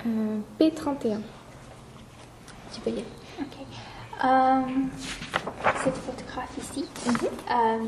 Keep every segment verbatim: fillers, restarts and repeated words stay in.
Euh, P trente et un. Tu peux y aller. Ok. Euh, cette photographe ici, Mhm. euh,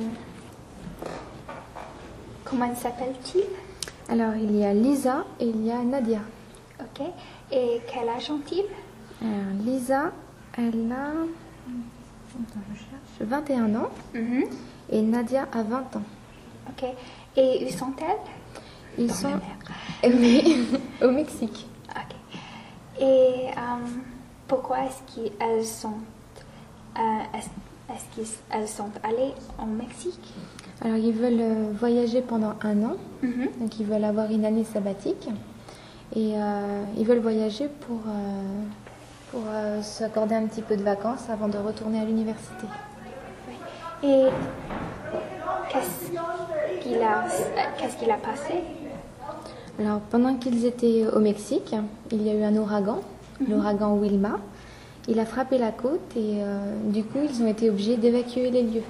comment s'appelle-t-il? Alors, il y a Lisa et il y a Nadia. Ok. Et quel âge ont-ils? Alors, Lisa, elle a attends, je cherche, vingt et un ans Mhm. et Nadia a vingt ans. Ok. Et où sont-elles? Ils Dans sont la mer. oui, au Mexique. Ok. Et euh, pourquoi est-ce qu'elles sont, euh, est-ce, est-ce qu'elles sont allées au Mexique? Alors, ils veulent euh, voyager pendant un an. Mhm. Donc, ils veulent avoir une année sabbatique. Et euh, ils veulent voyager pour, euh, pour euh, s'accorder un petit peu de vacances avant de retourner à l'université. Et qu'est-ce qu'il a, qu'est-ce qu'il a passé? Alors, pendant qu'ils étaient au Mexique, il y a eu un ouragan, Mhm. l'ouragan Wilma. Il a frappé la côte et euh, du coup, ils ont été obligés d'évacuer les lieux.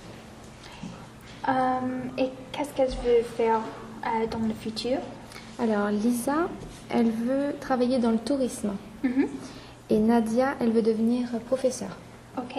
Euh, et qu'est-ce qu'elle veut faire euh, dans le futur? Alors, Lisa, elle veut travailler dans le tourisme. Mhm. Et Nadia, elle veut devenir professeure. Ok.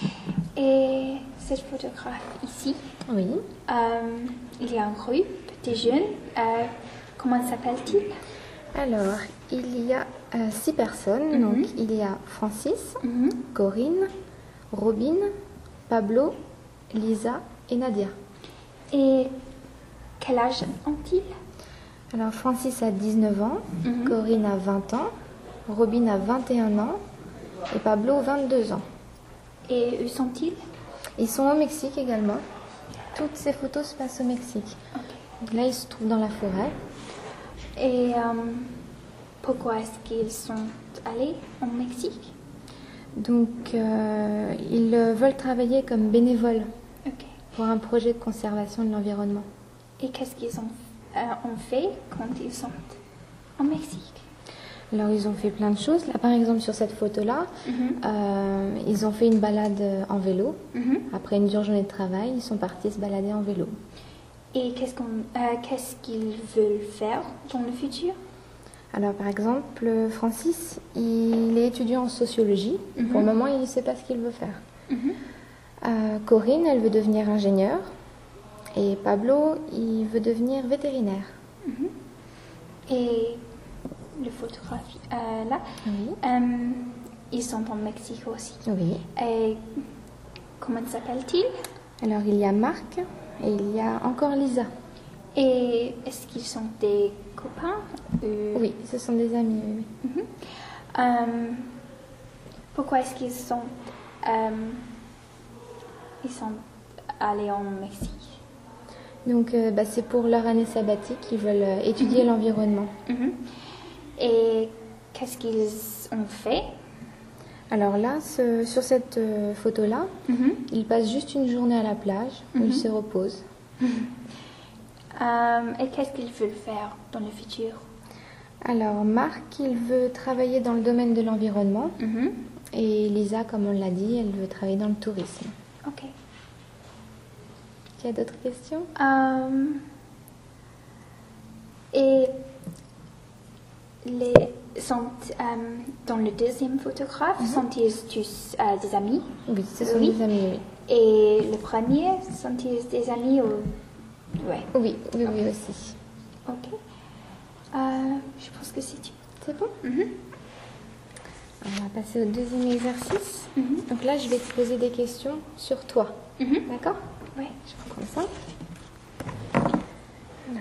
Et cette photographe ici, Oui. euh, il y a un groupe de jeunes. Euh, comment s'appelle-t-il? Alors, il y a euh, six personnes. Mhm. Donc, il y a Francis, Mhm. Corinne, Robin, Pablo, Lisa et Nadia. Et quel âge ont-ils? Alors, Francis a dix-neuf ans, Mhm. Corinne a vingt ans, Robin a vingt et un ans et Pablo vingt-deux ans. Et où sont-ils? Ils sont au Mexique également. Toutes ces photos se passent au Mexique. Donc là, ils se trouvent dans la forêt. Et euh, pourquoi est-ce qu'ils sont allés au Mexique? Donc, euh, ils euh, veulent travailler comme bénévoles Ok. pour un projet de conservation de l'environnement. Et qu'est-ce qu'ils ont, euh, ont fait quand ils sont au Mexique? Alors, ils ont fait plein de choses. Là, par exemple, sur cette photo-là, Mhm. euh, ils ont fait une balade en vélo. Mhm. Après une dure journée de travail, ils sont partis se balader en vélo. Et qu'est-ce qu'on, euh, qu'est-ce qu'ils veulent faire dans le futur? Alors, par exemple, Francis, il est étudiant en sociologie. Mhm. Pour le moment, il ne sait pas ce qu'il veut faire. Mhm. Euh, Corinne, elle veut devenir ingénieure. Et Pablo, il veut devenir vétérinaire. Mhm. Et le photographe euh, là, Oui. euh, ils sont au Mexique aussi. Oui. Et comment s'appelle-t-il? Alors, il y a Marc et il y a encore Lisa. Et est-ce qu'ils sont des copains? ou- Oui, ce sont des amis. Oui, oui. Mhm. Euh, pourquoi est-ce qu'ils sont, euh, ils sont allés au Mexique? Donc, euh, bah, c'est pour leur année sabbatique. Ils veulent euh, étudier l'environnement. Mhm. Et qu'est-ce qu'ils ont fait? Alors là, ce- sur cette euh, photo-là, Mhm. ils passent juste une journée à la plage où Mhm. ils se reposent. Euh, et qu'est-ce qu'ils veulent faire dans le futur? Alors, Marc, il veut travailler dans le domaine de l'environnement. Mhm. Et Lisa, comme on l'a dit, elle veut travailler dans le tourisme. Ok. Tu as d'autres questions? Euh, et les sont euh, dans le deuxième photographe, sont-ils tous euh, des amis? Oui, ce sont Oui. des amis, oui. Et le premier, sont-ils des amis ou... Ouais. Oui, oui, oui aussi. Ok. Euh, je pense que c'est tout. C'est bon? Mhm. On va passer au deuxième exercice. Mhm. Donc là, je vais te poser des questions sur toi. Mhm. D'accord? Ouais. Je reprends ça. Voilà.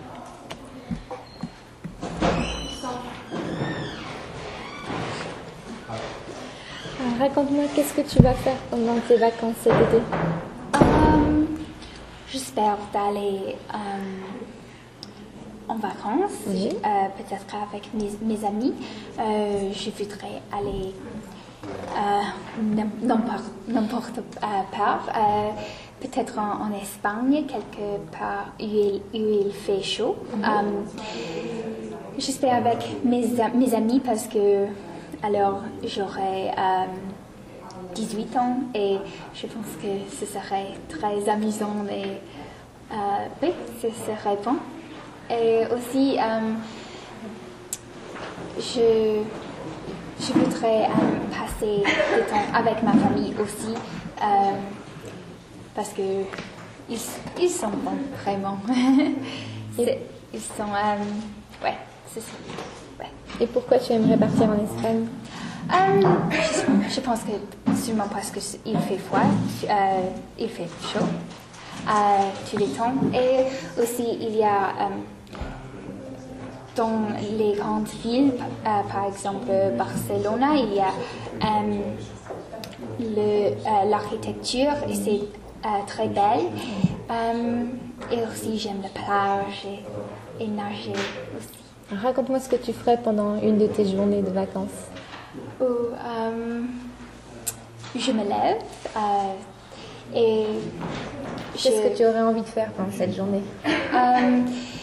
Alors, raconte-moi, qu'est-ce que tu vas faire pendant tes vacances cet été? Euh, J'espère d'aller euh, en vacances, Oui. euh, peut-être avec mes, mes amis. Euh, je voudrais aller euh, n'im- n'importe n'importe, euh, part, euh, peut-être en, en Espagne, quelque part où il, où il fait chaud. Euh, J'espère avec mes, a- mes amis parce que alors j'aurai euh, dix-huit ans et je pense que ce serait très amusant et euh, oui, ce serait bon. Et aussi, euh, je, je voudrais euh, passer du temps avec ma famille aussi, euh, parce que ils, ils sont bons, vraiment. C'est, ils sont, euh, ouais, c'est ça. Ouais. Et pourquoi tu aimerais partir en Espagne? Euh, je, je pense que sûrement parce qu'il fait froid, euh, il fait chaud euh, tous les temps. Et aussi, il y a euh, dans les grandes villes, euh, par exemple Barcelone, il y a euh, le, euh, l'architecture et c'est euh, très belle. Euh, et aussi, j'aime la plage et, et nager aussi. Raconte-moi ce que tu ferais pendant une de tes journées de vacances. Où, euh, je me lève euh, et je... Qu'est-ce que tu aurais envie de faire pendant cette journée? euh,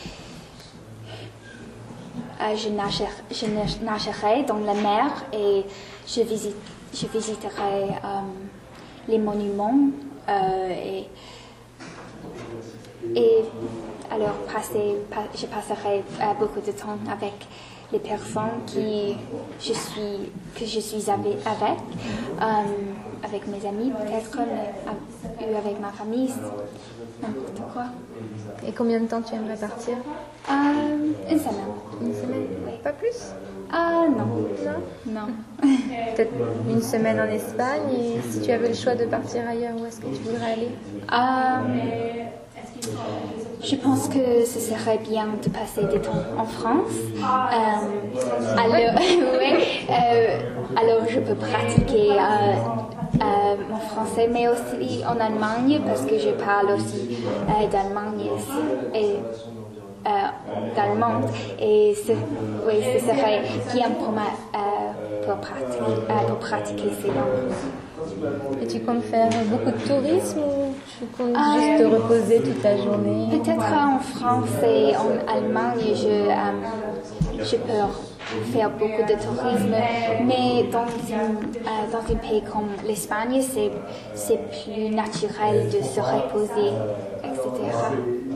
euh, je, nagerai, je nagerai dans la mer et je, visite, je visiterai euh, les monuments euh, et, et alors passer, je passerai euh, beaucoup de temps avec les personnes qui je suis, que je suis avec, avec, euh, avec mes amis peut-être, mais ou avec ma famille, n'importe quoi. Et combien de temps tu aimerais partir? Euh, une semaine. Une semaine? Oui. Pas plus? Ah non. Non? Non. Peut-être une semaine en Espagne, et si tu avais le choix de partir ailleurs, où est-ce que tu voudrais aller? Euh, je pense que ce serait bien de passer des temps en France. Euh, alors, ouais, euh, alors, je peux pratiquer euh, euh, mon français, mais aussi en Allemagne, parce que je parle aussi euh, d'Allemagne et euh, d'allemand. Et ce, oui, ce serait bien pour, ma, euh, pour, pratiquer, euh, pour pratiquer ces langues. Et tu comptes faire beaucoup de tourisme ou tu comptes Euh, juste te reposer toute la journée? Peut-être en France et en Allemagne, je, euh, je peux faire beaucoup de tourisme, mais dans, une, euh, dans un pays comme l'Espagne, c'est, c'est plus naturel de se reposer, et cetera.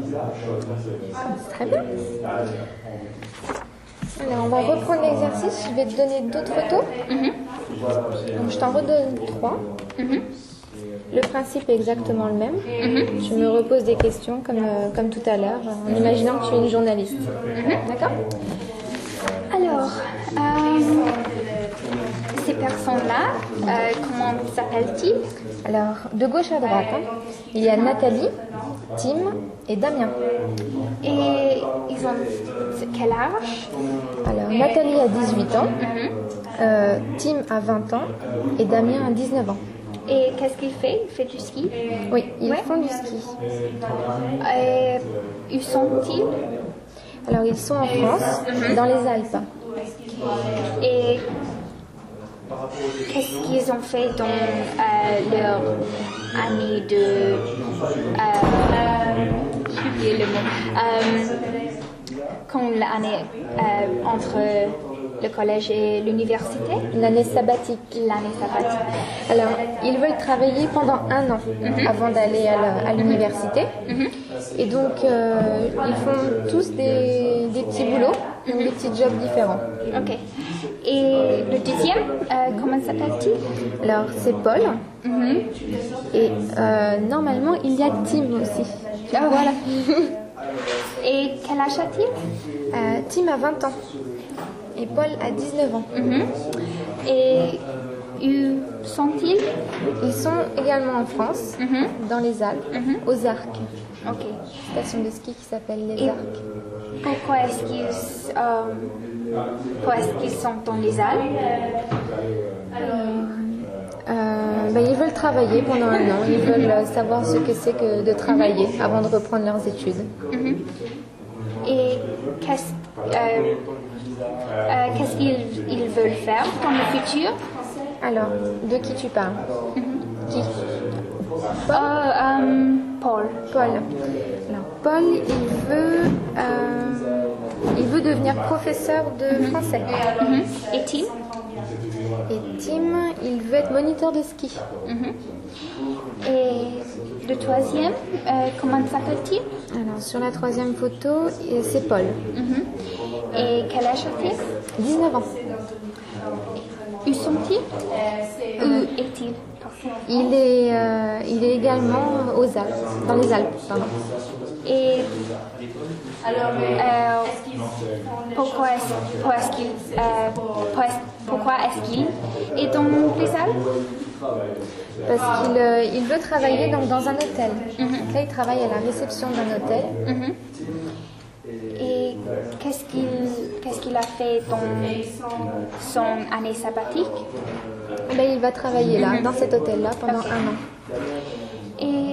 Très bien. Alors, on va reprendre l'exercice. Je vais te donner d'autres photos. Mm-hmm. Donc, je t'en redonne trois. Mm-hmm. Le principe est exactement le même. Mm-hmm. Tu me reposes des questions comme, euh, comme tout à l'heure, en imaginant que tu es une journaliste. Mm-hmm. D'accord? Alors, euh, ces personnes-là, euh, comment s'appellent-ils? Alors, de gauche à droite, hein, il y a Nathalie, Tim et Damien. Et ils ont quel âge? Alors, Nathalie a dix-huit ans, Mm-hmm. euh, Tim a vingt ans et Damien a dix-neuf ans. Et qu'est-ce qu'il fait? Il fait du ski? Oui, ils Ouais. font du ski. Et où sont-ils? Alors, ils sont en France, mm-hmm. dans les Alpes. Et qu'est-ce qu'ils ont fait dans euh, leur année de... Euh, j'ai oublié le mot. Euh, quand l'année euh, entre le collège et l'université? L'année sabbatique. L'année sabbatique. Alors, ils veulent travailler pendant un an mm-hmm. avant d'aller à, à l'université. Mm-hmm. Et donc, euh, ils font tous des, des petits boulots, mm-hmm. des petits jobs différents. Ok. Et le deuxième, euh, comment s'appelle-t-il? Alors, c'est Paul. Mm-hmm. Et euh, normalement, il y a Tim aussi. Ah, voilà. Et quel âge a-t-il? euh, Tim a vingt ans. Et Paul a dix-neuf ans. Mm-hmm. Et où sont-ils? Ils sont également en France, mm-hmm. dans les Alpes, mm-hmm. aux Arcs. Ok. Station de ski qui s'appelle les Et Arcs. Pourquoi est-ce qu'ils, euh, pourquoi est-ce qu'ils sont dans les Alpes? Euh, ben, ils veulent travailler pendant un an. Ils veulent savoir ce que c'est que de travailler mm-hmm. avant de reprendre leurs études. Mm-hmm. Et qu'est-ce, euh, euh, qu'est-ce qu'ils ils veulent faire dans le futur? Alors, de qui tu parles? Mm-hmm. Qui? Paul. Uh, um, Paul. Paul. Alors, Paul, il veut, euh, il veut devenir professeur de mm-hmm. français. Mm-hmm. Et Tim? Et Tim, il veut être moniteur de ski. Mm-hmm. Et le troisième, euh, comment s'appelle-t-il? Alors, sur la troisième photo, c'est Paul. Mm-hmm. Et quel âge a-t-il? dix-neuf ans. Où sont-ils? Où est-il? Il est, euh, il est également aux Alpes, dans les Alpes. Pardon. Et euh, pourquoi est-ce, pourquoi est-ce qu'il euh, pourquoi est-ce qu'il est dans les Alpes? Parce qu'il euh, il veut travailler donc, dans un hôtel. Mm-hmm. Donc là, il travaille à la réception d'un hôtel. Mm-hmm. Et qu'est-ce qu'il, qu'est-ce qu'il a fait dans son année sabbatique? Ben, il va travailler là, mm-hmm. dans cet hôtel-là, pendant okay. un an. Et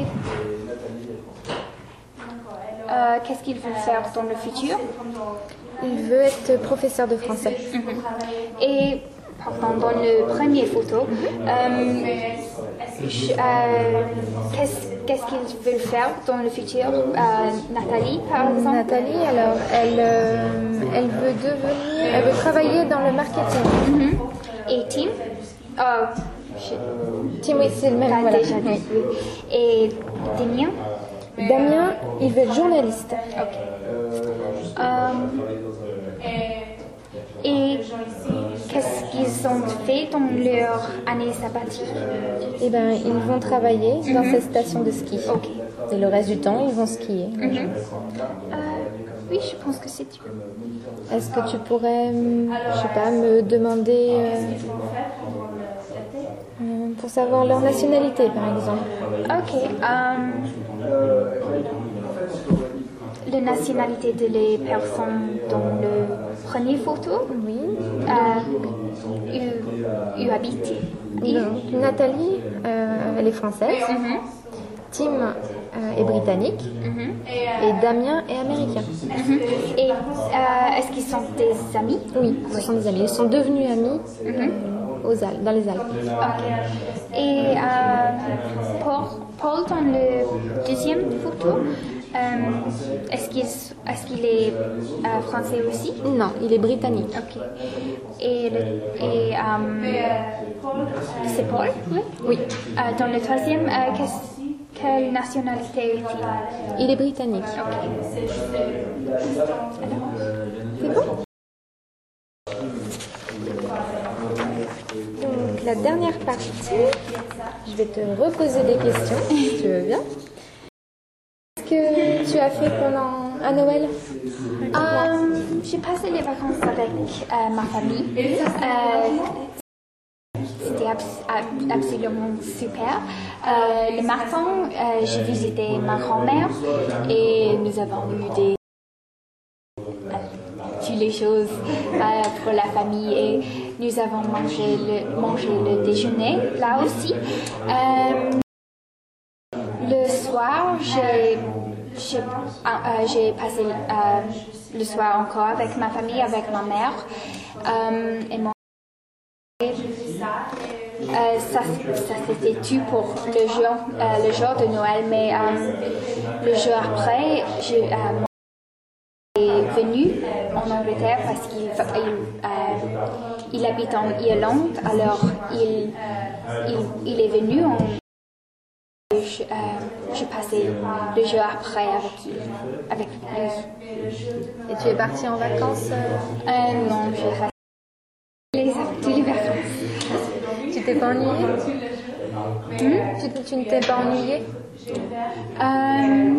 euh, qu'est-ce qu'il veut faire dans le futur? Il veut être professeur de français. Mm-hmm. Et pardon, dans le premier photo, mm-hmm. euh, je, euh, qu'est-ce, qu'est-ce qu'il veut faire dans le futur? euh, Nathalie, par exemple? Nathalie, alors, elle, euh, elle veut devenir, elle veut travailler dans le marketing. Mm-hmm. Et Tim? Oh, je... Tim, oui, c'est le même. Voilà. Déjà dit. Oui. Et Damien? Damien, il veut être journaliste. Ok. Um, et qu'est-ce qu'ils ont fait dans leur année sabbatique? Eh bien, ils vont travailler mm-hmm. dans cette station de ski. Okay. Et le reste du temps, ils vont skier. Mm-hmm. euh, oui, je pense que c'est tout. Est-ce que tu pourrais, je sais pas, me demander euh, euh, pour savoir leur nationalité, par exemple? Ok. Um, la nationalité de les personnes dans le premier photo? Oui. Euh, où, où habitent-ils? Donc, Nathalie, euh, elle est française. Mm-hmm. Tim euh, est britannique. Mm-hmm. Et Damien est américain. Mm-hmm. Et euh, est-ce qu'ils sont des amis? Oui, ce oui. sont des amis. Ils sont devenus amis mm-hmm. euh, aux Alpes, dans les Alpes. Okay. Et euh, Paul, Paul, dans le deuxième photo, Euh, est-ce qu'il, est-ce qu'il est euh, français aussi? Non, il est britannique. Ok. Et, le, et um, c'est Paul? Oui. Oui. Euh, dans le troisième, euh, quelle nationalité est-il? Il est britannique. Ok. C'est bon? Donc, la dernière partie, je vais te reposer des questions, si tu veux bien. Que tu as fait pendant à Noël? euh, J'ai passé les vacances avec euh, ma famille. Euh, C'était abs- ab- absolument super. Euh, le matin, euh, j'ai visité ma grand-mère et nous avons eu des toutes les choses euh, pour la famille et nous avons mangé le, mangé le déjeuner là aussi. Euh, Le soir, j'ai, j'ai, euh, j'ai passé euh, le soir encore avec ma famille, avec ma mère euh, et mon euh, ça, ça c'était tout pour le jour, euh, le jour de Noël, mais euh, le jour après, j'ai, euh, est venu en Angleterre parce qu'il il, euh, il habite en Irlande, alors il, il, il est venu en Je, euh, je passais le jour après avec, avec lui. Et tu es partie en vacances? Euh, non, j'ai resté les, toutes les vacances. Tu t'es pas ennuyée? Hmm? tu, tu ne t'es pas ennuyée? euh,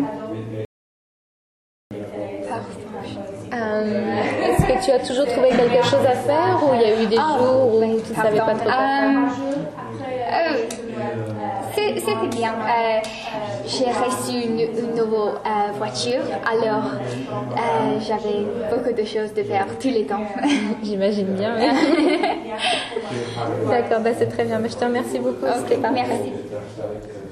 euh, Est-ce que tu as toujours trouvé quelque chose à faire ou il y a eu des oh, jours où ben, tu ne savais pas trop quoi faire? euh, C'était bien. Euh, j'ai reçu une, une nouvelle euh, voiture, alors euh, j'avais beaucoup de choses à faire tous les temps. J'imagine bien. Oui. D'accord, bah c'est très bien. Mais je te remercie beaucoup. Okay, merci.